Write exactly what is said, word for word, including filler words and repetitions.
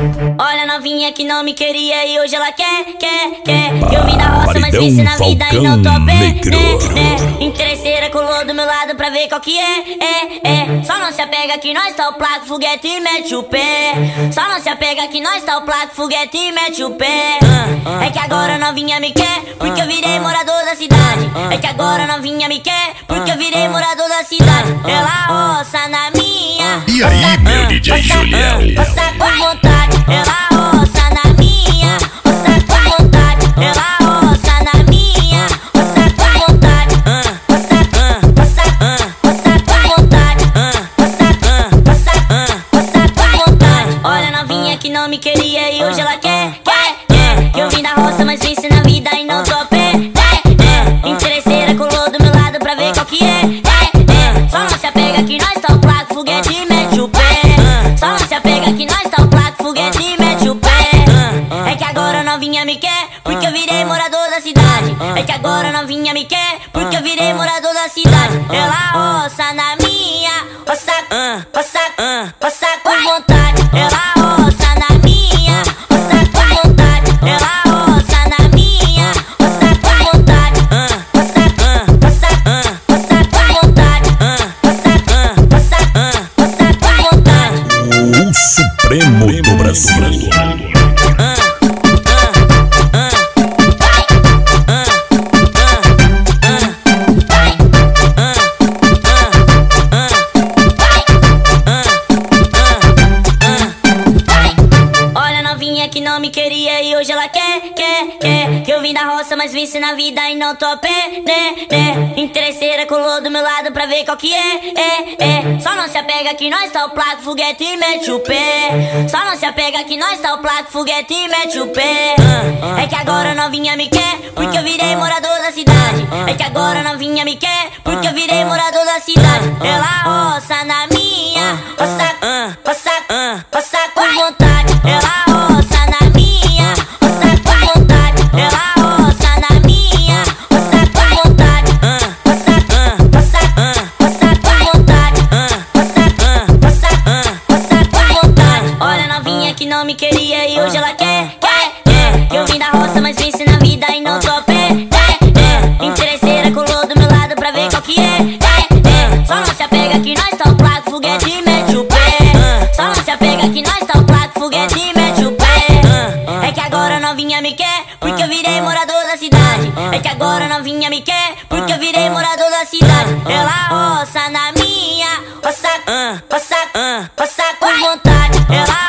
Olha a novinha que não me queria e hoje ela quer, quer, quer. Que eu vim da roça, mas venci na vida e não tô a pé, né, né. Interesseira colou do meu lado pra ver qual que é, é, é. Só não se apega que nós tá o placo, foguete e mete o pé. Só não se apega que nós tá o placo, foguete e mete o pé. É que agora a novinha me quer, porque eu virei morador da cidade. É que agora a novinha me quer, porque eu virei morador da cidade. Ela roça na minha. E aí, meu D J Julião? Roça com vontade. Ela roça na minha. Roça com vontade. Ela roça na minha. Roça com vontade. Roça, roça, roça com vontade. Roça, roça, roça com vontade. Olha a novinha que não me queria e hoje ela quer, quer, quer. Que eu vim da roça, mas venci na vida e não tô a pé, é, é. Interesseira colou do meu lado pra ver qual que é, é, é. Só não se apega que nós tá o placo, foguete e mete o pé. Só não se apega que nós tá o placo, foguete e mete o pé. É que agora a novinha me quer, porque eu virei morador da cidade. É que agora a novinha me quer, porque eu virei morador da cidade. Ela roça na minha, roça, roça, roça com vontade. Ela roça na minha, roça com vontade. Ela roça na minha, roça com vontade. Roça, roça, roça com vontade. Roça, roça, roça com vontade. O Supremo do Brasil. Que não me queria e hoje ela quer, quer, quer. Que eu vim da roça, mas venci na vida e não tô a pé, né, né. Interesseira colou do meu lado pra ver qual que é, é, é. Só não se apega que nós tá o placo, foguete e mete o pé. Só não se apega que nós tá o placo, foguete e mete o pé. É que agora a novinha me quer, porque eu virei morador da cidade. É que agora a novinha me quer, porque eu virei morador da cidade. Ela roça na minha, roça, roça, roça com vontade. Ela roça na minha, roça com vontade. Ela roça na minha, roça com vontade. Roça, roça, roça com vontade. Roça, roça, roça com vontade. Olha a novinha que não me queria e hoje ela quer, quer, quer. Que eu vim da roça, mas venci na vida e não tô a pé, é, é. Interesseira colou do meu lado pra ver qual que é, é, é. Só não se apega que nós tá o placo, foguete e mete o pé. Só não se apega que nós tá o placo, foguete e mete o pé. É que agora a novinha me quer, porque eu virei morador da cidade. É que agora a novinha me quer, porque eu virei morador da cidade. Ela roça na minha, roça, roça, roça com vontade. Ela